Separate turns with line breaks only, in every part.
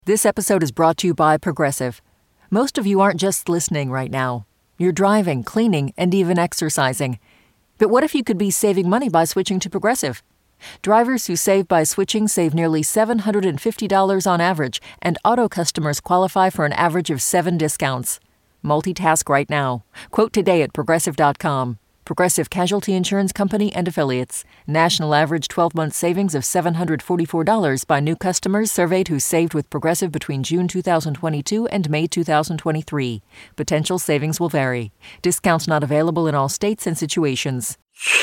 This episode is brought to you by Progressive. Most of you aren't just listening right now. You're driving, cleaning, and even exercising. But what if you could be saving money by switching to Progressive? Drivers who save by switching save nearly $750 on average, and auto customers qualify for an average of 7 discounts. Multitask right now. Quote today at Progressive.com. Progressive Casualty Insurance Company and Affiliates. National average 12-month savings of $744 by new customers surveyed who saved with Progressive between June 2022 and May 2023. Potential savings will vary. Discounts not available in all states and situations.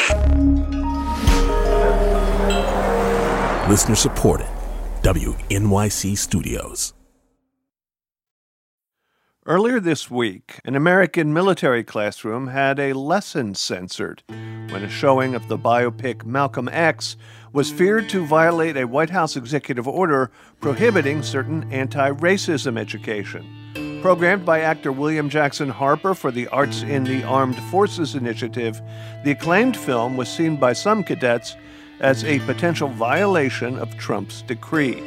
Listener supported. WNYC Studios.
Earlier this week, an American military classroom had a lesson censored when a showing of the biopic Malcolm X was feared to violate a White House executive order prohibiting certain anti-racism education. Programmed by actor William Jackson Harper for the Arts in the Armed Forces Initiative, the acclaimed film was seen by some cadets as a potential violation of Trump's decree.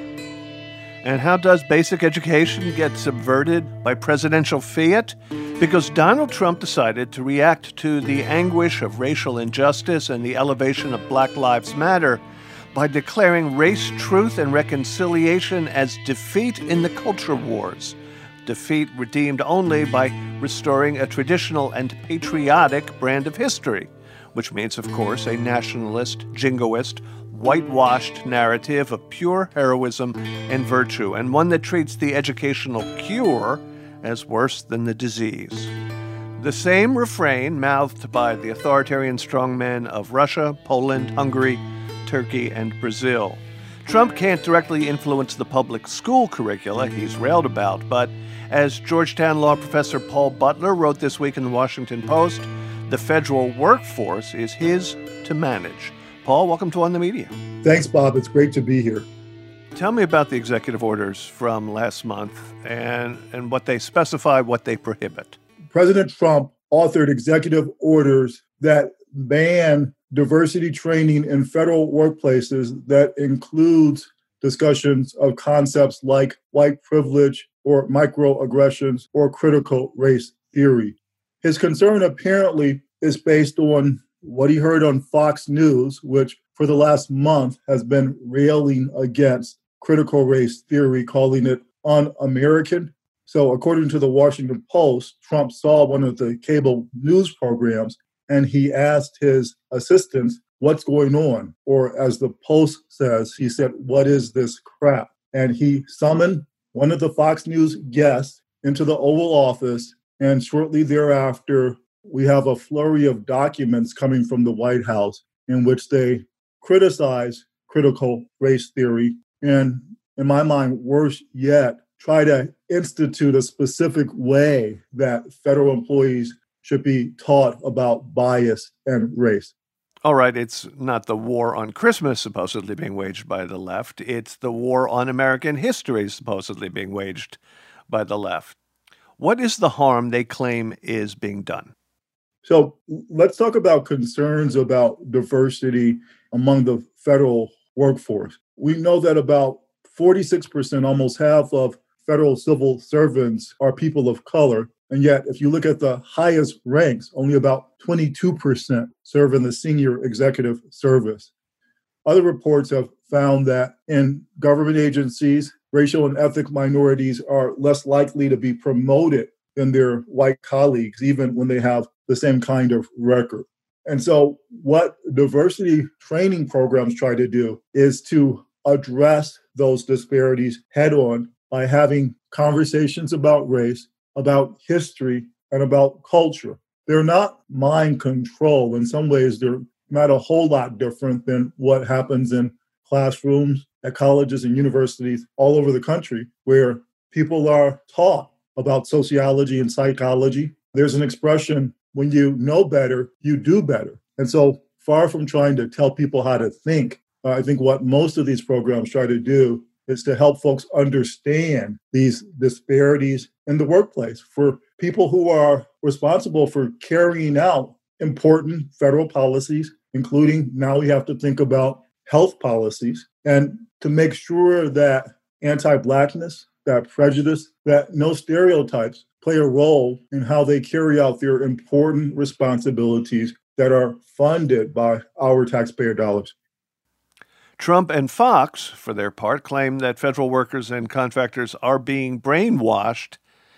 And how does basic education get subverted by presidential fiat? Because Donald Trump decided to react to the anguish of racial injustice and the elevation of Black Lives Matter by declaring race, truth, and reconciliation as defeat in the culture wars. Defeat redeemed only by restoring a traditional and patriotic brand of history, which means, of course, a nationalist, jingoist, whitewashed narrative of pure heroism and virtue, and one that treats the educational cure as worse than the disease. The same refrain mouthed by the authoritarian strongmen of Russia, Poland, Hungary, Turkey, and Brazil. Trump can't directly influence the public school curricula he's railed about, but as Georgetown law professor Paul Butler wrote this week in the Washington Post, the federal workforce is his to manage. Paul, welcome to On the Media.
Thanks, Bob. It's great to be here.
Tell me about the executive orders from last month and what they specify, what they prohibit.
President Trump authored executive orders that ban diversity training in federal workplaces that includes discussions of concepts like white privilege or microaggressions or critical race theory. His concern apparently is based on what he heard on Fox News, which for the last month has been railing against critical race theory, calling it un-American. So according to the Washington Post, Trump saw one of the cable news programs and he asked his assistants, "What's going on?" Or as the Post says, he said, "What is this crap?" And he summoned one of the Fox News guests into the Oval Office, and shortly thereafter, we have a flurry of documents coming from the White House in which they criticize critical race theory and, in my mind, worse yet, try to institute a specific way that federal employees should be taught about bias and race.
All right, it's not the war on Christmas supposedly being waged by the left. It's the war on American history supposedly being waged by the left. What is the harm they claim is being done?
So let's talk about concerns about diversity among the federal workforce. We know that about 46%, almost half of federal civil servants are people of color. And yet, if you look at the highest ranks, only about 22% serve in the senior executive service. Other reports have found that in government agencies, racial and ethnic minorities are less likely to be promoted than their white colleagues, even when they have the same kind of record. And so what diversity training programs try to do is to address those disparities head on by having conversations about race, about history, and about culture. They're not mind control. In some ways, they're not a whole lot different than what happens in classrooms at colleges and universities all over the country, where people are taught about sociology and psychology. There's an expression, when you know better, you do better. And so far from trying to tell people how to think, I think what most of these programs try to do is to help folks understand these disparities in the workplace for people who are responsible for carrying out important federal policies, including now we have to think about health policies, and to make sure that anti-Blackness, that prejudice, that no stereotypes play a role in how they carry out their important responsibilities that are funded by our taxpayer dollars.
Trump and Fox, for their part, claim that federal workers and contractors are being brainwashed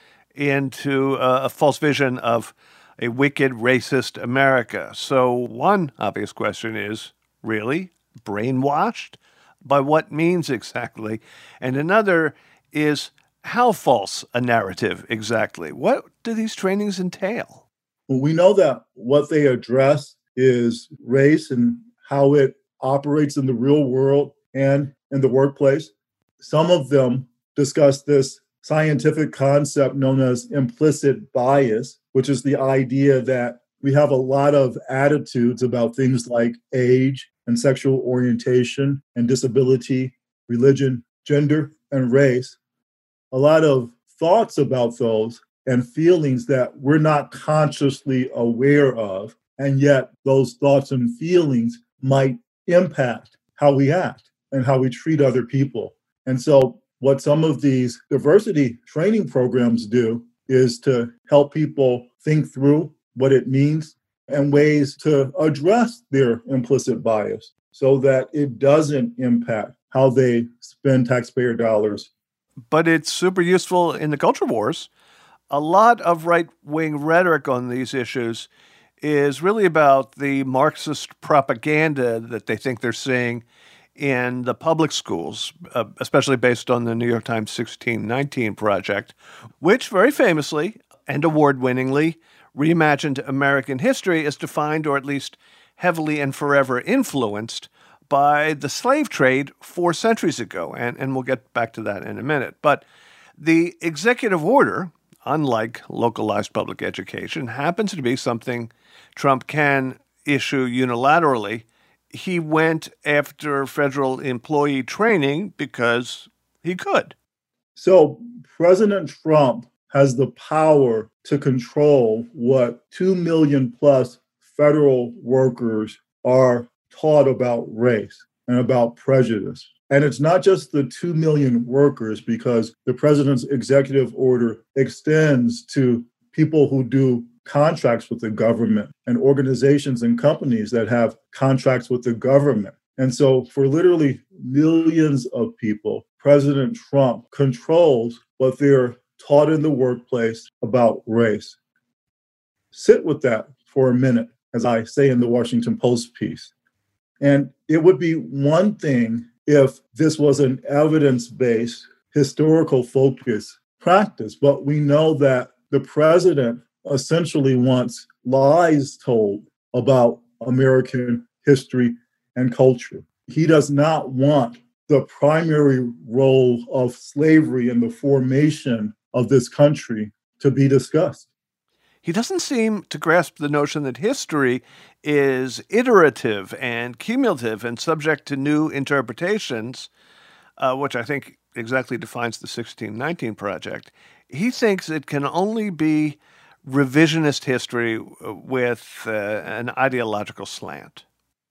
into a false vision of a wicked, racist America. So one obvious question is, really? Brainwashed? By what means exactly? And another is, how false a narrative exactly? What do these trainings entail?
We know that what they address is race and how it operates in the real world and in the workplace. Some of them discuss this scientific concept known as implicit bias, which is the idea that we have a lot of attitudes about things like age and sexual orientation and disability, religion, gender, and race. A lot of thoughts about those and feelings that we're not consciously aware of, and yet those thoughts and feelings might impact how we act and how we treat other people. And so what some of these diversity training programs do is to help people think through what it means and ways to address their implicit bias so that it doesn't impact how they spend taxpayer dollars.
But it's super useful in the culture wars. A lot of right-wing rhetoric on these issues is really about the Marxist propaganda that they think they're seeing in the public schools, especially based on the New York Times 1619 Project, which very famously and award-winningly reimagined American history as defined, or at least heavily and forever influenced, by the slave trade 4 centuries ago. And we'll get back to that in a minute. But the executive order, unlike localized public education, happens to be something Trump can issue unilaterally. He went after federal employee training because he could.
So President Trump has the power to control what 2 million plus federal workers are taught about race and about prejudice. And it's not just the 2 million workers, because the president's executive order extends to people who do contracts with the government and organizations and companies that have contracts with the government. And so for literally millions of people, President Trump controls what they're taught in the workplace about race. Sit with that for a minute, as I say in the Washington Post piece. And it would be one thing if this was an evidence-based, historical focus practice, but we know that the president essentially wants lies told about American history and culture. He does not want the primary role of slavery in the formation of this country to be discussed.
He doesn't seem to grasp the notion that history is iterative and cumulative and subject to new interpretations, which I think exactly defines the 1619 Project. He thinks it can only be revisionist history with an ideological slant.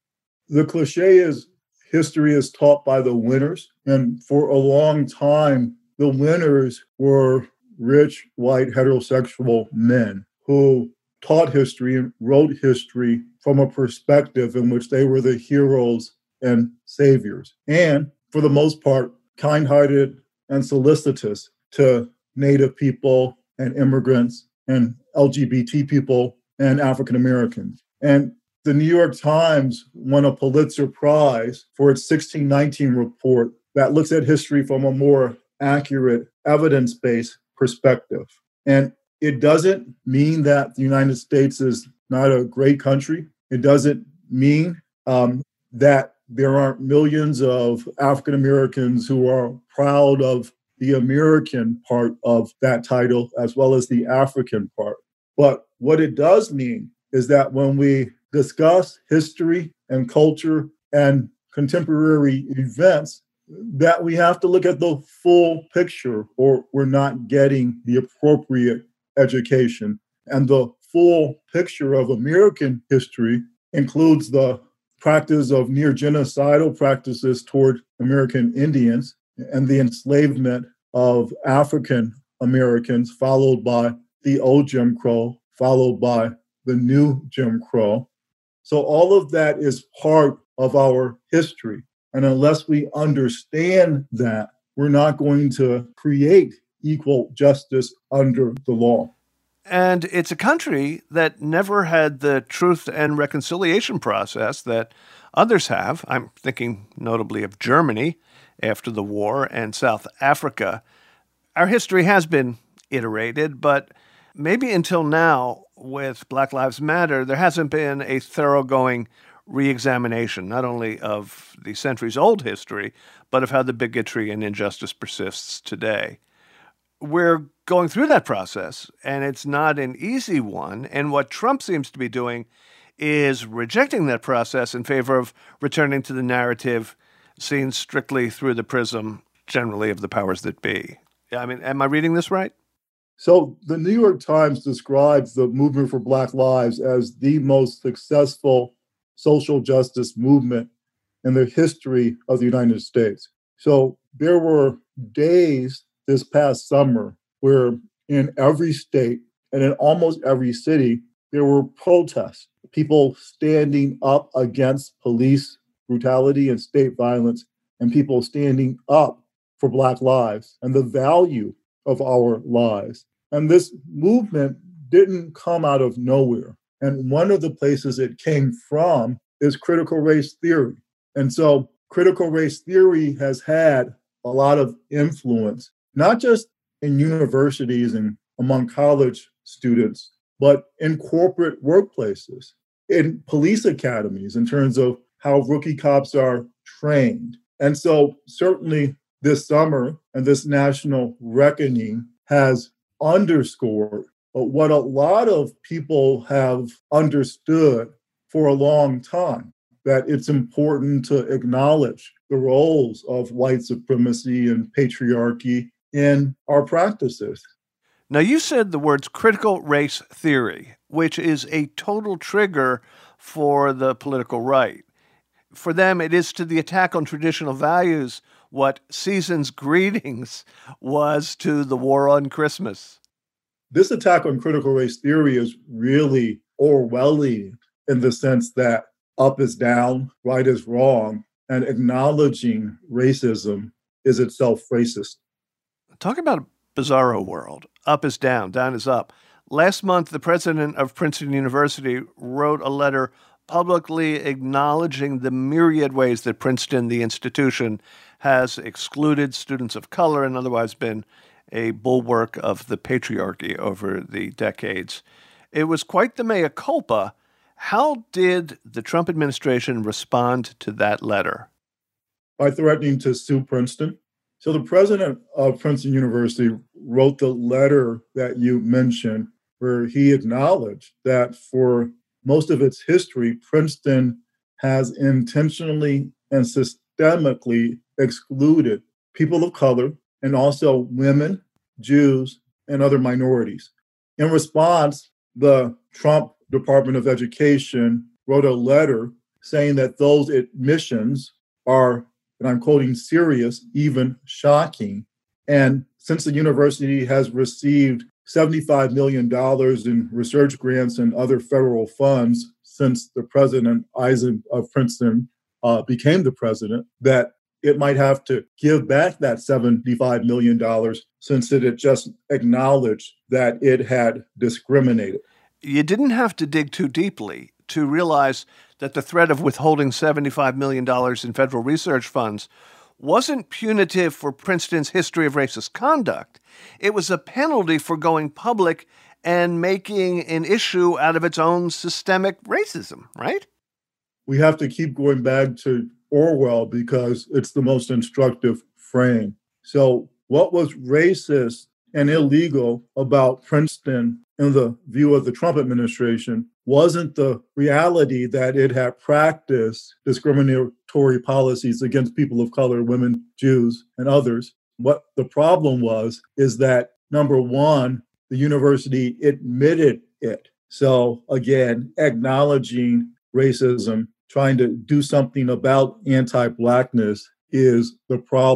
The cliche is history is taught by the winners. And for a long time, the winners were rich, white, heterosexual men who taught history and wrote history from a perspective in which they were the heroes and saviors. And for the most part, kind-hearted and solicitous to Native people and immigrants and LGBT people and African Americans. And the New York Times won a Pulitzer Prize for its 1619 report that looks at history from a more accurate, evidence-based perspective. And it doesn't mean that the United States is not a great country. It doesn't mean that there aren't millions of African Americans who are proud of the American part of that title as well as the African part. But what it does mean is that when we discuss history and culture and contemporary events, that we have to look at the full picture or we're not getting the appropriate education. And the full picture of American history includes the practice of near genocidal practices toward American Indians and the enslavement of African Americans, followed by the old Jim Crow, followed by the new Jim Crow. So all of that is part of our history. And unless we understand that, we're not going to create equal justice under the law.
And it's a country that never had the truth and reconciliation process that others have. I'm thinking notably of Germany after the war and South Africa. Our history has been iterated, but maybe until now, with Black Lives Matter, there hasn't been a thoroughgoing re-examination, not only of the centuries-old history, but of how the bigotry and injustice persists today. We're going through that process, and it's not an easy one. And what Trump seems to be doing is rejecting that process in favor of returning to the narrative seen strictly through the prism, generally, of the powers that be. I mean, am I reading this right?
So the New York Times describes the movement for Black Lives as the most successful social justice movement in the history of the United States. So there were days this past summer where in every state and in almost every city, there were protests, people standing up against police brutality and state violence, and people standing up for Black lives and the value of our lives. And this movement didn't come out of nowhere. And one of the places it came from is critical race theory. And so critical race theory has had a lot of influence, not just in universities and among college students, but in corporate workplaces, in police academies, in terms of how rookie cops are trained. And so certainly this summer and this national reckoning has underscored what a lot of people have understood for a long time, that it's important to acknowledge the roles of white supremacy and patriarchy in our practices.
Now, you said the words critical race theory, which is a total trigger for the political right. For them, it is to the attack on traditional values what Season's Greetings was to the war on Christmas.
This attack on critical race theory is really Orwellian in the sense that up is down, right is wrong, and acknowledging racism is itself racist.
Talk about a bizarro world. Up is down, down is up. Last month, the president of Princeton University wrote a letter publicly acknowledging the myriad ways that Princeton, the institution, has excluded students of color and otherwise been a bulwark of the patriarchy over the decades. It was quite the mea culpa. How did the Trump administration respond to that letter?
By threatening to sue Princeton. So the president of Princeton University wrote the letter that you mentioned, where he acknowledged that for most of its history, Princeton has intentionally and systemically excluded people of color and also women, Jews, and other minorities. In response, the Trump Department of Education wrote a letter saying that those admissions are, and I'm quoting, serious, even shocking. And since the university has received $75 million in research grants and other federal funds since the president of Princeton became the president, that it might have to give back that $75 million since it had just acknowledged that it had discriminated.
You didn't have to dig too deeply to realize that the threat of withholding $75 million in federal research funds wasn't punitive for Princeton's history of racist conduct. It was a penalty for going public and making an issue out of its own systemic racism, right?
We have to keep going back to Orwell because it's the most instructive frame. So what was racist and illegal about Princeton in the view of the Trump administration wasn't the reality that it had practiced discriminatory policies against people of color, women, Jews, and others. What the problem was is that, number one, the university admitted it. So again, acknowledging racism, trying to do something about anti-Blackness is the problem.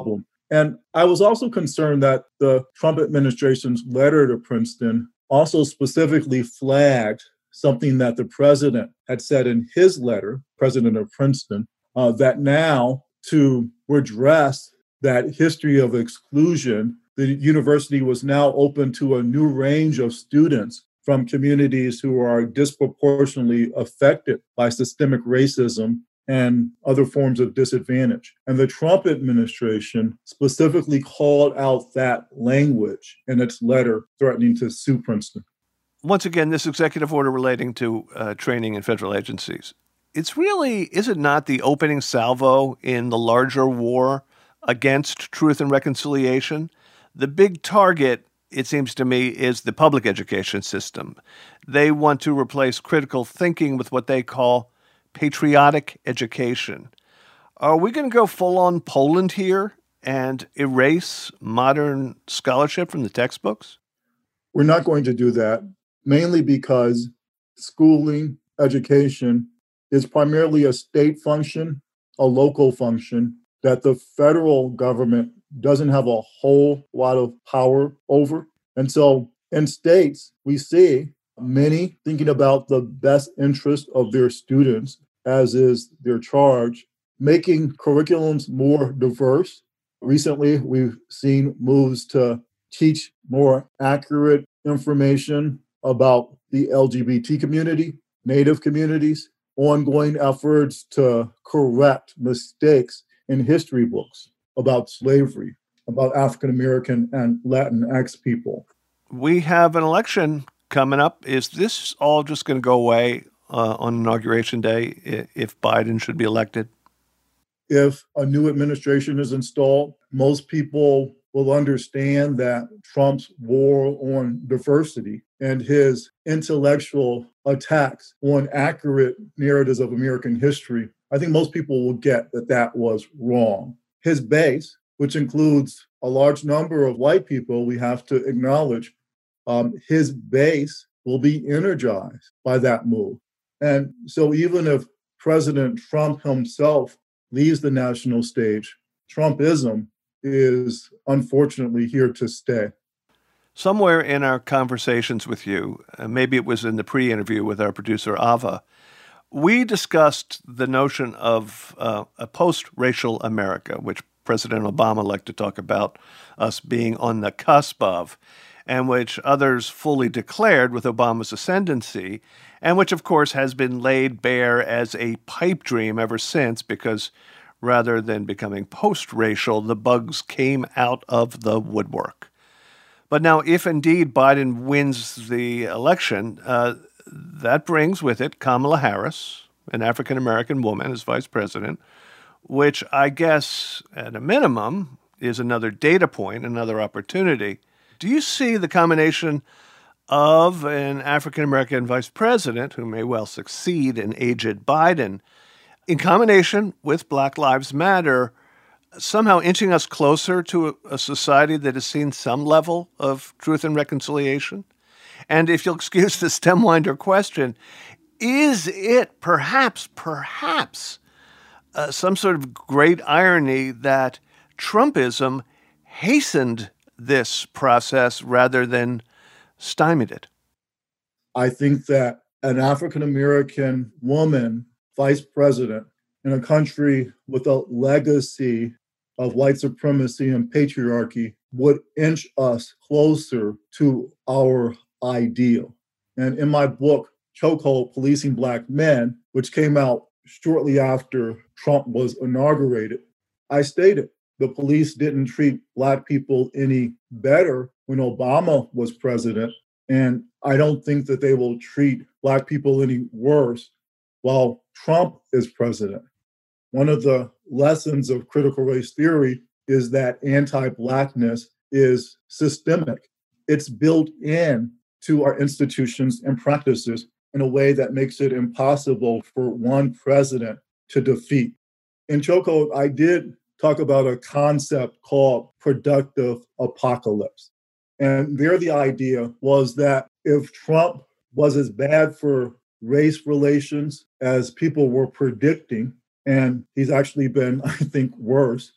And I was also concerned that the Trump administration's letter to Princeton also specifically flagged something that the president had said in his letter, president of Princeton, that now to redress that history of exclusion, the university was now open to a new range of students from communities who are disproportionately affected by systemic racism and other forms of disadvantage. And the Trump administration specifically called out that language in its letter threatening to sue Princeton.
Once again, this executive order relating to training in federal agencies, it's really, is it not the opening salvo in the larger war against truth and reconciliation? The big target, it seems to me, is the public education system. They want to replace critical thinking with what they call patriotic education. Are we going to go full-on Poland here and erase modern scholarship from the textbooks?
We're not going to do that, mainly because schooling, education is primarily a state function, a local function that the federal government doesn't have a whole lot of power over. And so in states, we see many thinking about the best interest of their students, as is their charge, making curriculums more diverse. Recently, we've seen moves to teach more accurate information about the LGBT community, Native communities, ongoing efforts to correct mistakes in history books about slavery, about African American and Latinx people.
We have an election coming up. Is this all just going to go away on Inauguration Day if Biden should be elected?
If a new administration is installed, most people will understand that Trump's war on diversity and his intellectual attacks on accurate narratives of American history, I think most people will get that that was wrong. His base, which includes a large number of white people, we have to acknowledge, his base will be energized by that move. And so even if President Trump himself leaves the national stage, Trumpism is unfortunately here to stay.
Somewhere in our conversations with you, maybe it was in the pre-interview with our producer, Ava, we discussed the notion of a post-racial America, which President Obama liked to talk about us being on the cusp of, and which others fully declared with Obama's ascendancy, and which, of course, has been laid bare as a pipe dream ever since, because rather than becoming post-racial, the bugs came out of the woodwork. But now, if indeed Biden wins the election, that brings with it Kamala Harris, an African-American woman, as vice president, which I guess, at a minimum, is another data point, another opportunity. Do you see the combination of an African-American vice president, who may well succeed in aged Biden, in combination with Black Lives Matter, somehow inching us closer to a society that has seen some level of truth and reconciliation? And if you'll excuse the stemwinder question, is it perhaps some sort of great irony that Trumpism hastened this process rather than stymied it?
I think that an African-American woman, vice president, in a country with a legacy of white supremacy and patriarchy would inch us closer to our ideal. And in my book, Chokehold, Policing Black Men, which came out shortly after Trump was inaugurated, I stated the police didn't treat Black people any better when Obama was president, and I don't think that they will treat Black people any worse while Trump is president. One of the lessons of critical race theory is that anti-Blackness is systemic. It's built in to our institutions and practices in a way that makes it impossible for one president to defeat. In Chokehold, I did talk about a concept called productive apocalypse. And there the idea was that if Trump was as bad for race relations as people were predicting, and he's actually been, I think, worse,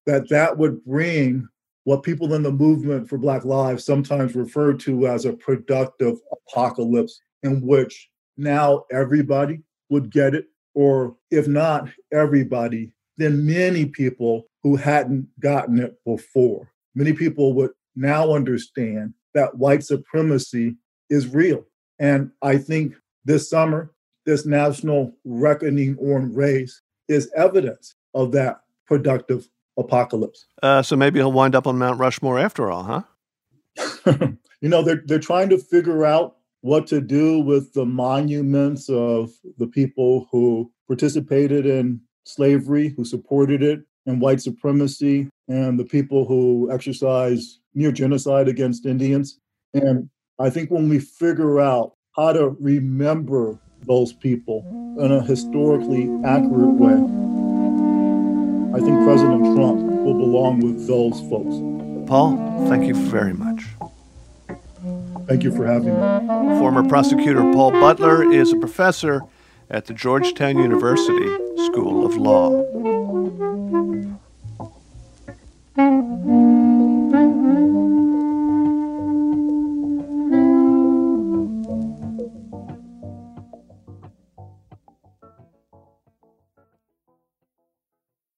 that would bring what people in the movement for Black Lives sometimes refer to as a productive apocalypse, in which now everybody would get it, or if not everybody, then many people who hadn't gotten it before. Many people would now understand that white supremacy is real. And I think this summer, this national reckoning on race is evidence of that productive apocalypse.
So maybe he'll wind up on Mount Rushmore after all, huh?
They're trying to figure out what to do with the monuments of the people who participated in slavery, who supported it, and white supremacy, and the people who exercised near genocide against Indians. And I think when we figure out how to remember those people in a historically accurate way, I think President Trump will belong with those folks.
Paul, thank you very much.
Thank you for having me.
Former prosecutor Paul Butler is a professor at the Georgetown University School of Law.